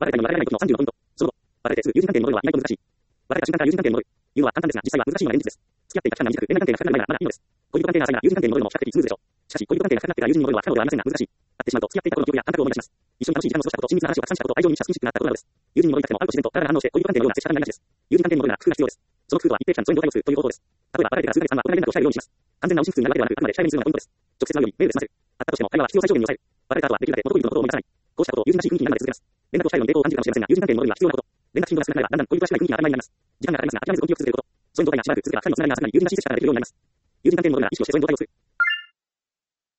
別れたいのに別れられない時の35ポイント。その後、別れてすぐ友人関係に戻るは意外と難しい。別れた瞬間から友人関係に戻る。言うのは簡単ですが、実際は難しいのが現実です。付き合っていた期間が短く、恋愛関係が深くなるならまだいいのです。恋人関係が浅いなら友人関係に戻るも比較的スムーズでしょう。しかし、恋人関係が深くなってから友人に戻るは不可能ではありませんが難しい。会ってしまうと付き合っていた頃の記憶や感覚を思い出します。一緒に楽しい時間を過ごしたこと、親密な話をたくさんしたこと、愛情に満ちたスキンシップがあったことなどです。友人に戻りたくてもあると自然と体が反応して恋人関係のような接し方になりがちです。友人関係に戻るなら工夫が必要です。その工夫とは一定期間の疎遠状態をするという方法です。例えば、別れてから数ヶ月間はオンライン連絡を控えるようにします。完全な音信不通になるわけではなく、あくまで控えめにするのがポイントです。直接会うよりメールで済ませる。あったとしても会話は必要最小限に抑える。別れた後はできるだけ元恋人のことを思い出さない。こうしたことを友人らしい雰囲気になるまで続けます。連絡をしたいのに抵抗を感じるかもしれませんが、友人関係に戻るには必要なこと。連絡頻度が少なくなればだんだん恋人らしくない雰囲気が当たり前になります。時間がかかりますが諦めず根気よく続けること。疎遠状態がしばらく続けば二人のつながりがさらに友人らしい接し方ができるようになります。友人関係に戻るなら意識をして疎遠状態を作る。